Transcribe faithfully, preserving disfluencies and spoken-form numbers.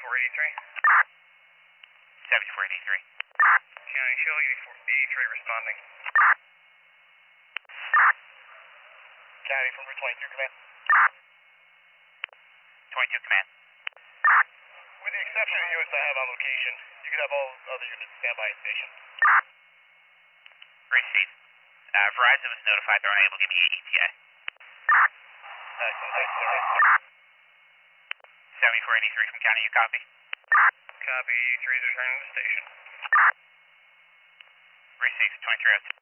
seventy-four eighty-three. seventy-four eighty-three. County Show, eighty-three responding. County from Route twenty-two, command. twenty-two command. With the exception of units I have on location, you can have all other units stand by at station. Received. Uh, Verizon was notified they're unable to give me E T A. Excellent, thanks, sir. seventy-four eighty-three from County, you copy? Copy, eighty-three is returning to station. Received, twenty-three oh two.